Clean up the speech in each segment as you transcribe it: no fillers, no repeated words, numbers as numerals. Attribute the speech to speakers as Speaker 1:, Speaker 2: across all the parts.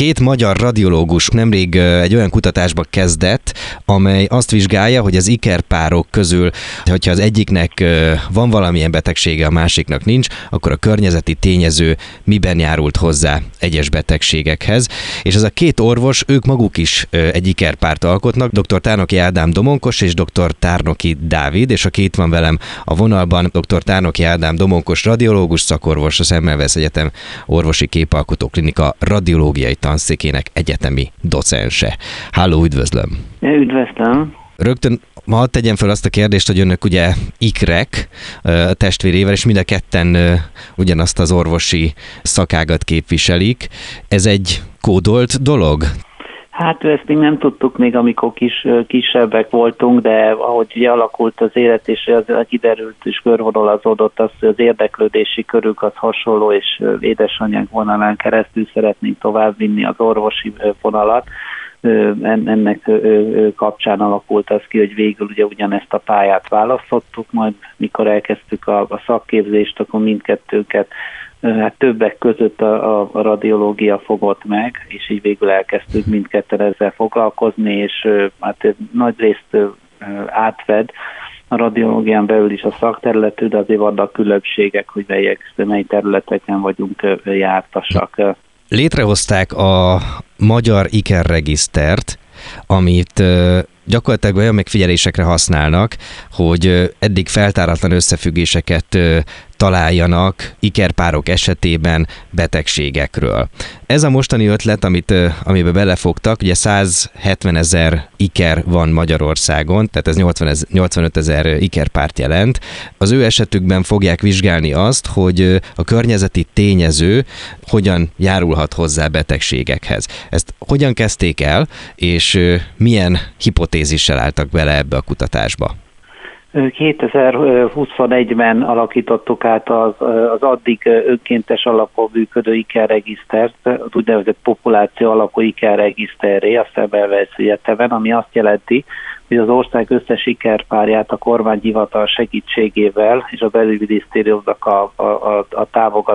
Speaker 1: Két magyar radiológus nemrég egy olyan kutatásba kezdett, amely azt vizsgálja, hogy az ikerpárok közül, hogyha az egyiknek van valamilyen betegsége, a másiknak nincs, akkor a környezeti tényező miben járult hozzá egyes betegségekhez. És ez a két orvos, ők maguk is egy ikerpárt alkotnak, dr. Tárnoki Ádám Domonkos és dr. Tárnoki Dávid, és aki itt van velem a vonalban, dr. Tárnoki Ádám Domonkos radiológus szakorvos, a Semmelweis Egyetem Orvosi Képalkotó Klinika radiológiai tanszékének egyetemi docense. Háló, üdvözlöm!
Speaker 2: Üdvözlöm!
Speaker 1: Rögtön ma hadd tegyem fel azt a kérdést, hogy önök ugye ikrek testvérével, és mind a ketten ugyanazt az orvosi szakágat képviselik. Ez egy kódolt dolog?
Speaker 2: Hát ezt még nem tudtuk még, amikor kisebbek voltunk, de ahogy ugye alakult az élet, és az kiderült és körvonalazódott az, hogy az érdeklődési körük az hasonló, és édesanyánk vonalán keresztül szeretnénk továbbvinni az orvosi vonalat. Ennek kapcsán alakult az ki, hogy végül ugye ugyanezt a pályát választottuk, majd mikor elkezdtük a szakképzést, akkor mindkettőnket hát többek között a radiológia fogott meg, és így végül elkezdtük mindketten ezzel foglalkozni, és hát nagy részt átved a radiológián belül is a szakterületű, de azért vannak különbségek, hogy mely területeken vagyunk jártasak.
Speaker 1: Létrehozták a Magyar Ikerregisztert, amit gyakorlatilag olyan megfigyelésekre használnak, hogy eddig feltáratlan összefüggéseket találjanak ikerpárok esetében betegségekről. Ez a mostani ötlet, amiben belefogtak, ugye 170 000 iker van Magyarországon, tehát ez 85 000 ikerpárt jelent. Az ő esetükben fogják vizsgálni azt, hogy a környezeti tényező hogyan járulhat hozzá betegségekhez. Ezt hogyan kezdték el, és milyen hipotézissel álltak bele ebbe a kutatásba?
Speaker 2: 2021-ben alakítottuk át az addig önkéntes alapon működő ikerregisztert, az úgynevezett populáció alapú ikerregiszterré a Semmelweis Egyetemen, ami azt jelenti, hogy az ország összes ikerpárját a kormányhivatal segítségével és a belügyminisztériumnak a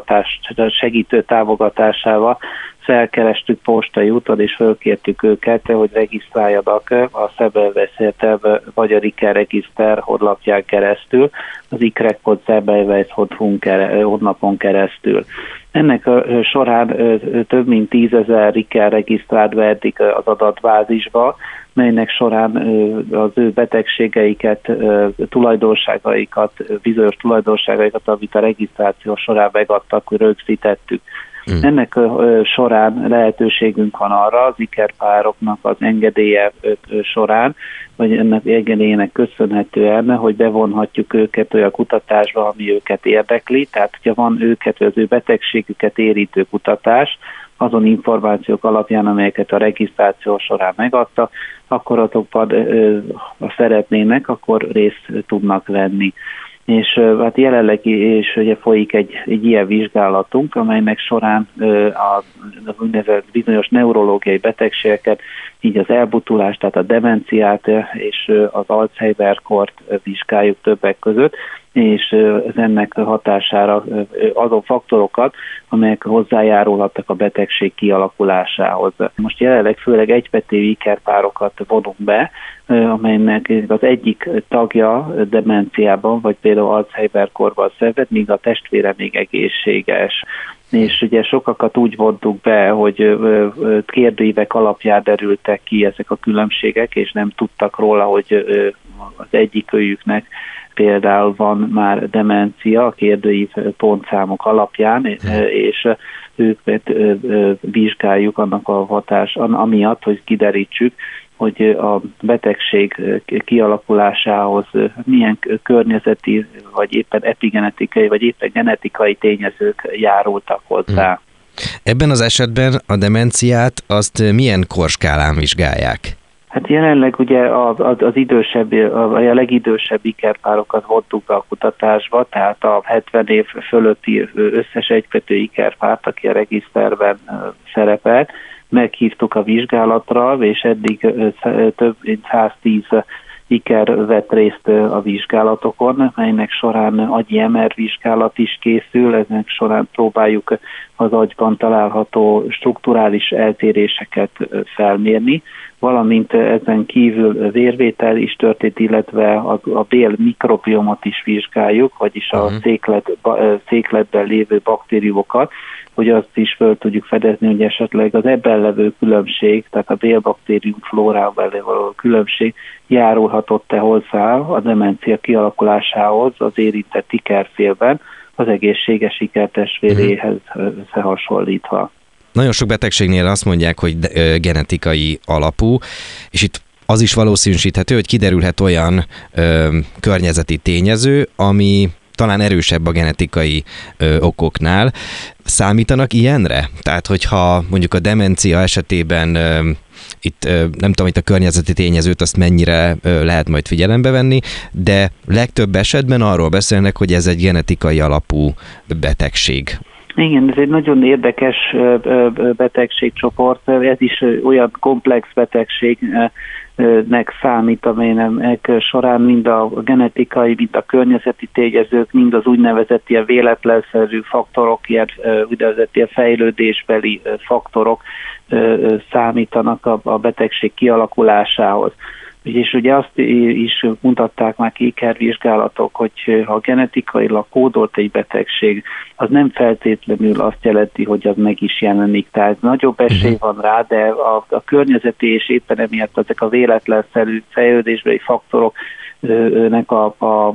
Speaker 2: segítő támogatásával felkerestük postai úton, és fölkértük őket, hogy regisztráljanak a Semmelweis Egyetem Magyar Ikerregiszter honlapján keresztül, az ikrek.semmelweis.hu honlapon keresztül. Ennek során több mint 10 000 iker regisztrált be eddig az adatbázisba, melynek során az ő betegségeiket, tulajdonságaikat, bizonyos tulajdonságaikat, amit a regisztráció során megadtak, rögzítettük. Ennek során lehetőségünk van arra az ikerpároknak az engedélye során, vagy ennek engedélyének köszönhetően, hogy bevonhatjuk őket olyan kutatásba, ami őket érdekli, tehát hogyha van őket, az ő betegségüket érintő kutatás, azon információk alapján, amelyeket a regisztráció során megadta, akkor azokban, ha szeretnének, akkor részt tudnak venni. És hát jelenleg is ugye folyik egy ilyen vizsgálatunk, amelynek során az úgynevezett bizonyos neurológiai betegségeket, így az elbutulást, tehát a demenciát és az Alzheimer-kort vizsgáljuk többek között, és ennek hatására azon faktorokat, amelyek hozzájárulhatnak a betegség kialakulásához. Most jelenleg főleg egybetévű ikerpárokat vonunk be, amelynek az egyik tagja demenciában, vagy például Alzheimer-korban szenved, míg a testvére még egészséges. És ugye sokakat úgy vontuk be, hogy kérdőívek alapján derültek ki ezek a különbségek, és nem tudtak róla, hogy az egyikőjüknek például van már demencia a kérdőív pontszámok alapján, és őket vizsgáljuk annak a hatás, amiatt, hogy kiderítsük, hogy a betegség kialakulásához milyen környezeti, vagy éppen epigenetikai, vagy éppen genetikai tényezők járultak hozzá.
Speaker 1: Ebben az esetben a demenciát azt milyen korskálán vizsgálják?
Speaker 2: Hát jelenleg ugye az idősebb, a legidősebb ikerpárokat vontuk be a kutatásba, tehát a 70 év fölötti összes egyvető ikerpárt, aki a regiszterben szerepelt, meghívtuk a vizsgálatra, és eddig több mint 110 iker vett részt a vizsgálatokon, melynek során agyi MR vizsgálat is készül, ennek során próbáljuk az agyban található strukturális eltéréseket felmérni, valamint ezen kívül vérvétel is történt, illetve a bél mikrobiomot is vizsgáljuk, vagyis a székletben lévő baktériumokat, hogy azt is fel tudjuk fedezni, hogy esetleg az ebben levő különbség, tehát a bélbaktérium flórában való különbség járulhatott-e hozzá a demencia kialakulásához az érintett ikerfélben, az egészséges ikertestvéréhez összehasonlítva.
Speaker 1: Nagyon sok betegségnél azt mondják, hogy genetikai alapú, és itt az is valószínűsíthető, hogy kiderülhet olyan környezeti tényező, ami talán erősebb a genetikai okoknál. Számítanak ilyenre? Tehát, hogyha mondjuk a demencia esetében itt nem tudom, itt a környezeti tényezőt azt mennyire lehet majd figyelembe venni, de legtöbb esetben arról beszélnek, hogy ez egy genetikai alapú betegség.
Speaker 2: Igen, ez egy nagyon érdekes betegségcsoport, ez is olyan komplex betegségnek számít, amelynek során mind a genetikai, mind a környezeti tényezők, mind az úgynevezett ilyen véletlenszerű faktorok, ilyen úgynevezett ilyen fejlődésbeli faktorok számítanak a betegség kialakulásához. És ugye azt is mutatták már ki ikervizsgálatok, hogy ha genetikailag kódolt egy betegség, az nem feltétlenül azt jelenti, hogy az meg is jelenik. Tehát nagyobb esély van rá, de a környezeti és éppen emiatt ezek a véletlenszerű fejlődésbeli faktorok nek a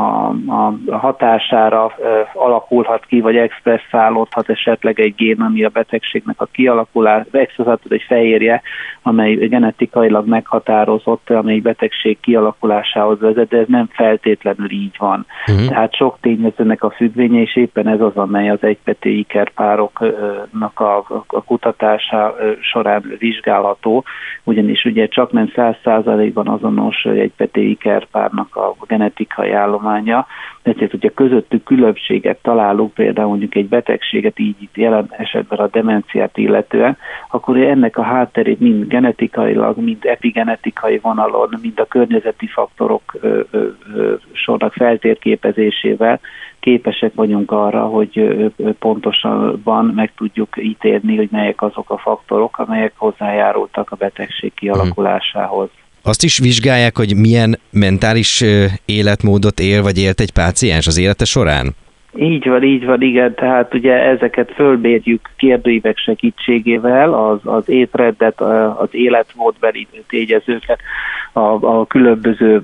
Speaker 2: hatására alakulhat ki, vagy expresszálódhat esetleg egy gén, ami a betegségnek a expresszálódhat egy fehérje, amely genetikailag meghatározott, amely betegség kialakulásához vezet, de ez nem feltétlenül így van. Tehát sok tényezőnek a függvénye, és éppen ez az, amely az egypetű ikerpároknak a kutatása során vizsgálható, ugyanis ugye csak nem 100%-ban azonos egypetű ikerpárnak a genetikai állománya, ezért, hogyha közöttük különbséget találunk, például mondjuk egy betegséget, így itt jelen esetben a demenciát illetően, akkor ennek a hátterét mind genetikailag, mind epigenetikai vonalon, mind a környezeti faktorok sornak feltérképezésével képesek vagyunk arra, hogy pontosabban meg tudjuk ítélni, hogy melyek azok a faktorok, amelyek hozzájárultak a betegség kialakulásához.
Speaker 1: Azt is vizsgálják, hogy milyen mentális életmódot él, vagy élt egy páciens az élete során?
Speaker 2: Így van, igen, tehát ugye ezeket fölmérjük kérdőívek segítségével, az étrendet, az életmódbeli tényezőket, a különböző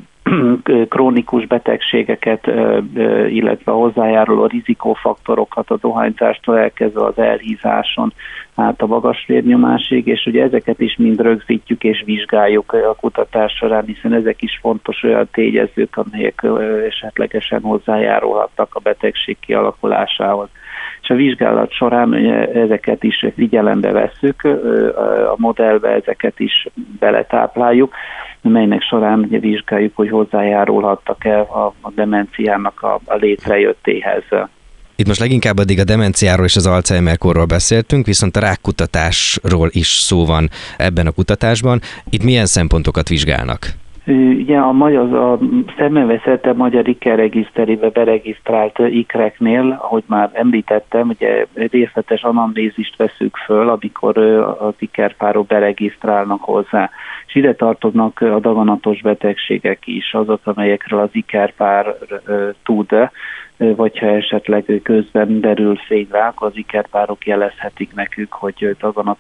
Speaker 2: krónikus betegségeket, illetve a hozzájáruló rizikófaktorokat, a dohányzástól elkezdve az elhízáson át a magas vérnyomásig, és ugye ezeket is mind rögzítjük és vizsgáljuk a kutatás során, hiszen ezek is fontos olyan tényezők, amelyek esetlegesen hozzájárulhatnak a betegség kialakulásához. És a vizsgálat során ezeket is figyelembe vesszük, a modellbe ezeket is beletápláljuk, melynek során ugye vizsgáljuk, hogy hozzájárulhattak-e a demenciának a létrejöttéhez.
Speaker 1: Itt most leginkább addig a demenciáról és az Alzheimer-korról beszéltünk, viszont a rákkutatásról is szó van ebben a kutatásban. Itt milyen szempontokat vizsgálnak?
Speaker 2: Ugye a szemmelveszette magyar ikerregiszterébe beregisztrált ikreknél, ahogy már említettem, ugye részletes anamnézist veszük föl, amikor az ikerpárok beregisztrálnak hozzá. És ide tartoznak a daganatos betegségek is, azok, amelyekről az ikerpár tud, vagy ha esetleg közben derül fény rá, akkor az ikerpárok jelezhetik nekünk, hogy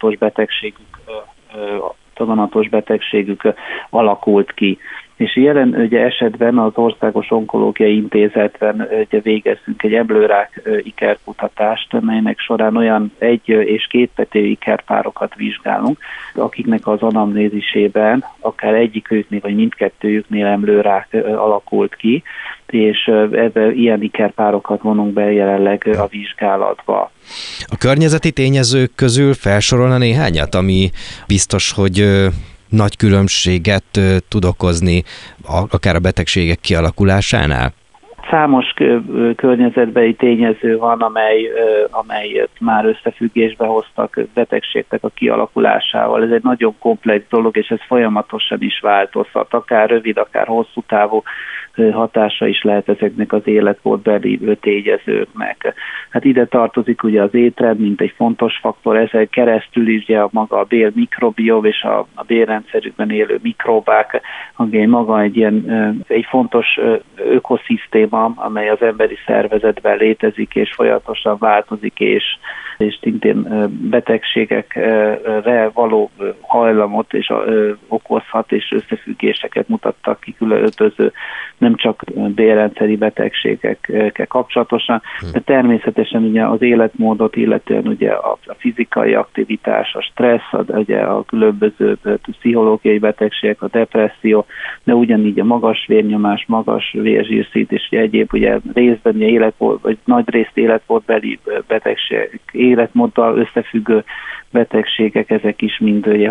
Speaker 2: daganatos betegségük alakult ki. És jelen ugye esetben az Országos Onkológiai Intézetben ugye végezzünk egy emlőrák ikerkutatást, melynek során olyan 1- és 2 pető ikerpárokat vizsgálunk, akiknek az anamnézisében akár egyiküknél vagy mindkettőjüknél emlőrák alakult ki, és ebben ilyen ikerpárokat vonunk be jelenleg a vizsgálatba.
Speaker 1: A környezeti tényezők közül felsorolna néhányat, ami biztos, hogy nagy különbséget tud okozni akár a betegségek kialakulásánál?
Speaker 2: Számos környezetbeli tényező van, amelyet már összefüggésbe hoztak betegségnek a kialakulásával. Ez egy nagyon komplex dolog, és ez folyamatosan is változhat, akár rövid, akár hosszú távú hatása is lehet ezeknek az életmódbeli tényezőknek. Hát ide tartozik ugye az étrend, mint egy fontos faktor, ezen keresztül is ugye maga a bélmikrobiom és a bélrendszerükben élő mikróbák, ami maga egy fontos ökoszisztéma, amely az emberi szervezetben létezik és folyamatosan változik, és szintén betegségekre való hajlamot és okozhat, és összefüggéseket mutattak ki különböző, nem csak bélrendszeri betegségekkel kapcsolatosan, de természetesen ugye az életmódot, illetően ugye a fizikai aktivitás, a stressz, ugye a különböző pszichológiai betegségek, a depresszió, de ugyanígy a magas vérnyomás, magas vérzsírszint, és egyéb ugye részben vagy nagy részt életmódbeli betegség, életmóddal összefüggő betegségek, ezek is mind ugye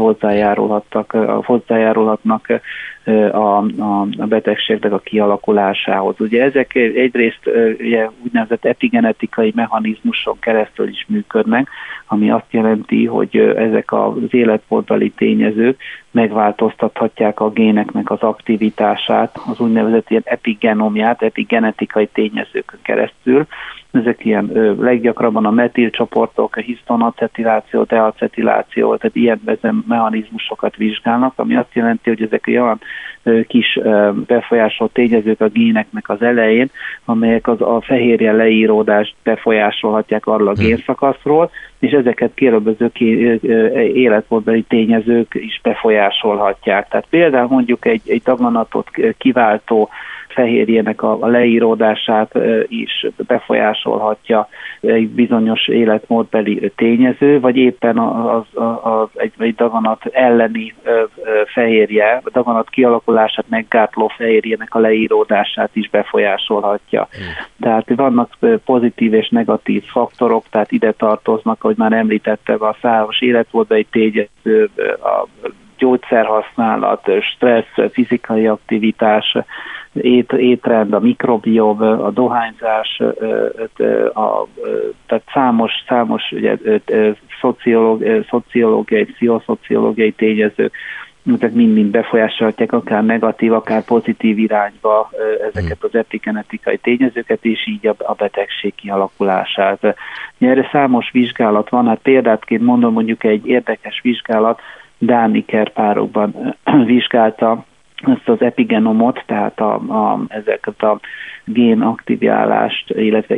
Speaker 2: hozzájárulhatnak a betegségnek a kialakulásához. Ugye ezek egyrészt ugye úgynevezett epigenetikai mechanizmuson keresztül is működnek, ami azt jelenti, hogy ezek az életmódbeli tényezők megváltoztathatják a géneknek az aktivitását, az úgynevezett ilyen epigenomját, epigenetikai tényezőkön keresztül. Ezek ilyen leggyakrabban a metilcsoportok, a hisztonacetiláció, deacetiláció, tehát ilyen mechanizmusokat vizsgálnak, ami azt jelenti, hogy ezek olyan kis befolyásoló tényezők a géneknek az elején, amelyek a fehérje leíródást befolyásolhatják arról a génszakaszról, és ezeket különböző életmódbeli tényezők is befolyásolhatják. Tehát például mondjuk egy daganatot kiváltó fehérjének a leíródását is befolyásolhatja egy bizonyos életmódbeli tényező, vagy éppen egy daganat elleni fehérje, a daganat kialakulását meggátló fehérjének a leíródását is befolyásolhatja. Tehát vannak pozitív és negatív faktorok, tehát ide tartoznak, ahogy már említettem, a számos életmódbeli tényező, a gyógyszerhasználat, stressz, fizikai aktivitás, étrend, a mikrobiom, a dohányzás, tehát számos ugye, szociológiai, pszichoszociológiai tényezők, ezek mind befolyásolhatják akár negatív, akár pozitív irányba ezeket az epigenetikai tényezőket, és így a betegség kialakulását. Erre számos vizsgálat van, hát példátként mondom, mondjuk egy érdekes vizsgálat, dán ikerpárokban vizsgálta ezt az epigenomot, tehát ezeket a génaktiválást, illetve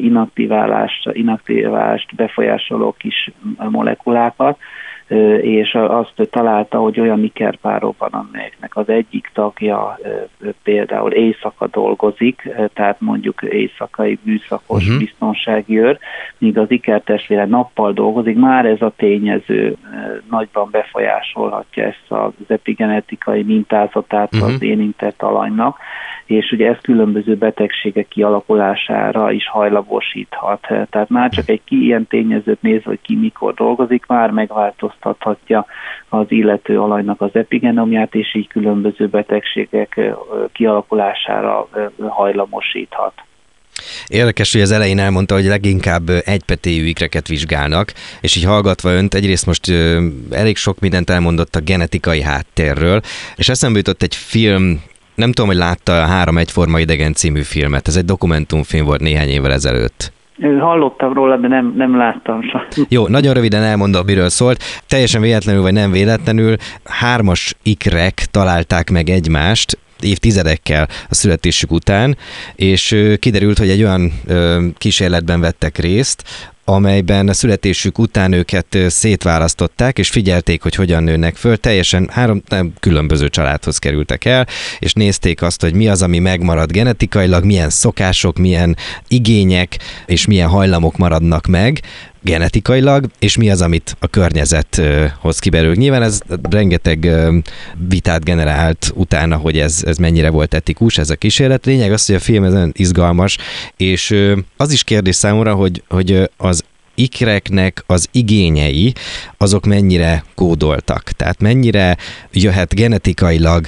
Speaker 2: inaktiválást befolyásoló kis molekulákat, és azt találta, hogy olyan ikerpárok van, amelyeknek az egyik tagja például éjszaka dolgozik, tehát mondjuk éjszakai műszakos biztonsági őr, míg az ikertestvére nappal dolgozik, már ez a tényező nagyban befolyásolhatja ezt az epigenetikai mintázatát az érintett alanynak, és ugye ez különböző betegségek kialakulására is hajlamosíthat. Tehát már csak egy ilyen tényezőt nézve, hogy ki mikor dolgozik, már megváltoztathatja az illető alanynak az epigenomját, és így különböző betegségek kialakulására hajlamosíthat.
Speaker 1: Érdekes, hogy az elején elmondta, hogy leginkább egypetéjű ikreket vizsgálnak, és így hallgatva önt, egyrészt most elég sok mindent elmondott a genetikai háttérről, és eszembe jutott egy film. Nem tudom, hogy látta a 3 egyforma idegen című filmet. Ez egy dokumentumfilm volt néhány évvel ezelőtt.
Speaker 2: Hallottam róla, de nem láttam sem.
Speaker 1: Jó, nagyon röviden elmondom, miről szólt. Teljesen véletlenül vagy nem véletlenül 3 ikrek találták meg egymást évtizedekkel a születésük után, és kiderült, hogy egy olyan kísérletben vettek részt, amelyben a születésük után őket szétválasztották, és figyelték, hogy hogyan nőnek föl. Teljesen 3 különböző családhoz kerültek el, és nézték azt, hogy mi az, ami megmarad genetikailag, milyen szokások, milyen igények, és milyen hajlamok maradnak meg genetikailag, és mi az, amit a környezet hoz kiberül. Nyilván ez rengeteg vitát generált utána, hogy ez mennyire volt etikus, ez a kísérlet. Lényeg az, hogy a film ez nagyon izgalmas, és az is kérdés számomra, hogy az ikreknek az igényei, azok mennyire kódoltak. Tehát mennyire jöhet genetikailag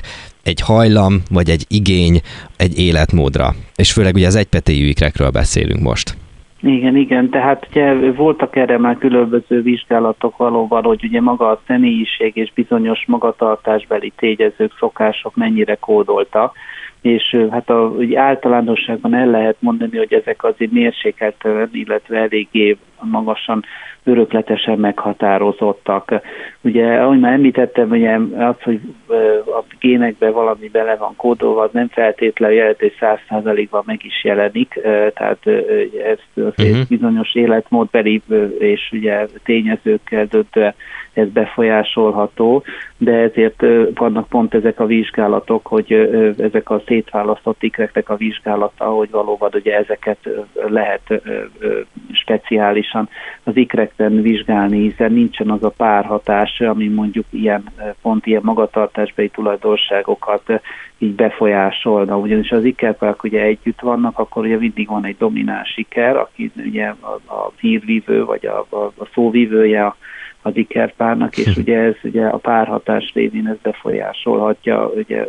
Speaker 1: egy hajlam, vagy egy igény egy életmódra. És főleg ugye az egypetéjű ikrekről beszélünk most.
Speaker 2: Igen, tehát ugye voltak erre már különböző vizsgálatok valóban, hogy ugye maga a személyiség és bizonyos magatartásbeli tényezők, szokások mennyire kódoltak, és hát ugye általánosságban el lehet mondani, hogy ezek azért mérsékelten, illetve eléggé magasan örökletesen meghatározottak. Ugye, ahogy már említettem, ugye az, hogy a génekben valami bele van kódolva, az nem feltétlenül jelent, hogy 100%-ban meg is jelenik, tehát ez azért bizonyos életmódbeli és ugye tényezőkkel döntően ez befolyásolható, de ezért vannak pont ezek a vizsgálatok, hogy ezek a szétválasztott ikreknek a vizsgálata, hogy valóban ugye ezeket lehet speciálisan az ikrekben vizsgálni, hiszen nincsen az a párhatás, ami mondjuk pont ilyen magatartásbeli tulajdonságokat így befolyásolna. Ugyanis az ikerpárok ugye együtt vannak, akkor ugye mindig van egy domináns iker, aki ugye a hírvívő vagy a szóvívője az ikerpárnak, és ugye ez ugye a párhatás révén ez befolyásolhatja ugye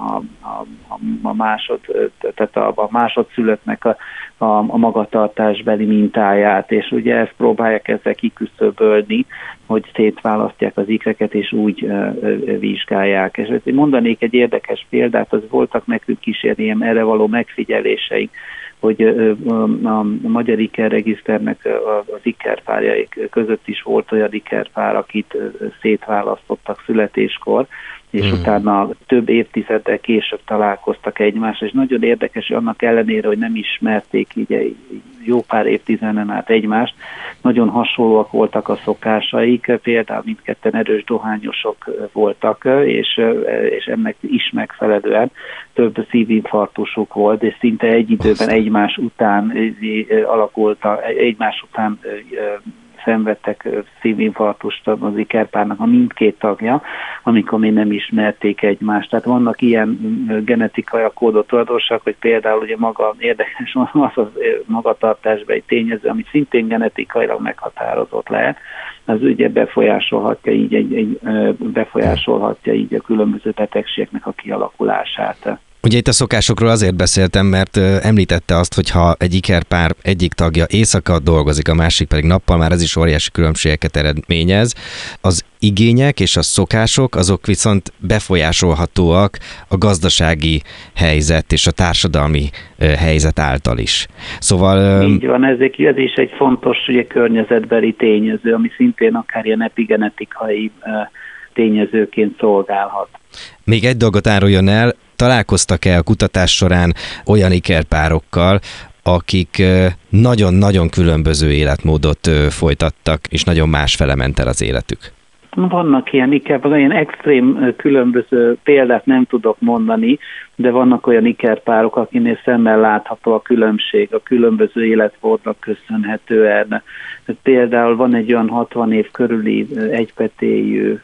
Speaker 2: a másodszülöttnek a magatartásbeli mintáját, és ugye ezt próbálják ezzel kiküszöbölni, hogy szétválasztják az ikreket, és úgy vizsgálják. És mondanék egy érdekes példát, az voltak nekünk is ilyen erre való megfigyeléseink, hogy a magyar ikerregiszternek az ikerpárjaik között is volt olyan ikerpár, akit szétválasztottak születéskor, és utána több évtizeddel később találkoztak egymással, és nagyon érdekes, hogy annak ellenére, hogy nem ismerték így jó pár évtizeden át egymást, nagyon hasonlóak voltak a szokásaik, például mindketten erős dohányosok voltak, és ennek is megfelelően több szívinfarktusuk volt, és szinte egy időben egymás után szenvedtek szívinfarktust az ikerpárnak a mindkét tagja, amikor még nem ismerték egymást. Tehát vannak ilyen genetikai kódot tulajdonságok, hogy például ugye maga érdekes az magatartásbeli tényező, ami szintén genetikailag meghatározott lehet, az ugye befolyásolhatja így a különböző betegségeknek a kialakulását.
Speaker 1: Ugye itt a szokásokról azért beszéltem, mert említette azt, hogy ha egy ikerpár egyik tagja éjszaka dolgozik, a másik pedig nappal, már ez is óriási különbségeket eredményez. Az igények és a szokások azok viszont befolyásolhatóak a gazdasági helyzet és a társadalmi helyzet által is. Szóval...
Speaker 2: Így van, ez is egy fontos ugye, környezetbeli tényező, ami szintén akár ilyen epigenetikai tényezőként szolgálhat.
Speaker 1: Még egy dolgot áruljon el, találkoztak-e a kutatás során olyan ikerpárokkal, akik nagyon-nagyon különböző életmódot folytattak, és nagyon másfele ment el az életük?
Speaker 2: Vannak ilyen extrém különböző példát nem tudok mondani, de vannak olyan ikerpárok, akinél szemmel látható a különbség, a különböző életmódnak köszönhetően. Például van egy olyan 60 év körüli egypetéjű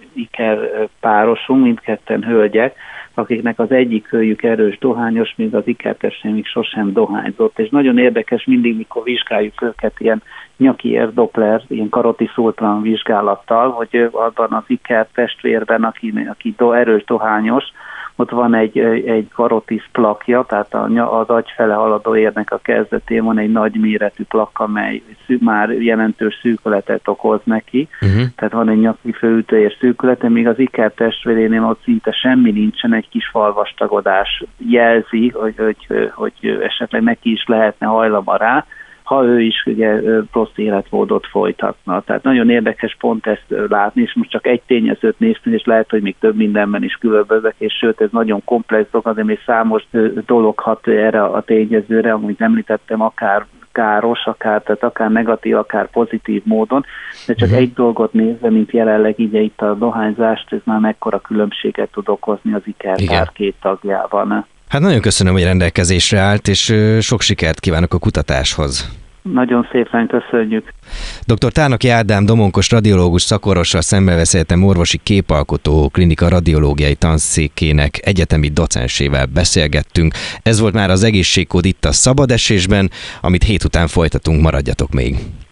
Speaker 2: ikerpárosunk, mindketten hölgyek, akiknek az egyik hölgyük erős dohányos, míg az ikertestvér sosem dohányzott. És nagyon érdekes mindig, mikor vizsgáljuk őket ilyen nyaki Doppler, ilyen karotiszultran vizsgálattal, hogy abban az ikertestvérben, aki erős dohányos, ott van egy karotisz plakja, tehát az agy fele haladó érnek a kezdetén van egy nagy méretű plak, amely már jelentős szűkületet okoz neki, tehát van egy nyaki főütőér szűkülete, míg az ikertestvérénél ott szinte semmi nincsen, egy kis falvastagodás jelzi, hogy esetleg neki is lehetne hajlama rá, ha ő is ugye rossz életmódot folytatna. Tehát nagyon érdekes pont ezt látni, és most csak egy tényezőt néztünk, és lehet, hogy még több mindenben is különbözök, és sőt, ez nagyon komplex dolog, de még számos dolog hat erre a tényezőre, amit említettem, akár káros, tehát akár negatív, akár pozitív módon, de csak egy dolgot nézve, mint jelenleg így itt a dohányzást, ez már mekkora különbséget tud okozni az ikerpár két tagjában.
Speaker 1: Hát nagyon köszönöm, hogy rendelkezésre állt, és sok sikert kívánok a kutatáshoz.
Speaker 2: Nagyon szépen köszönjük.
Speaker 1: Dr. Tárnoki Ádám domonkos radiológus szakorvossal, Szemmelweis Egyetem orvosi képalkotó klinika radiológiai tanszékének egyetemi docensével beszélgettünk. Ez volt már az Egészségkód itt a Szabad Esésben, amit hét után folytatunk, maradjatok még.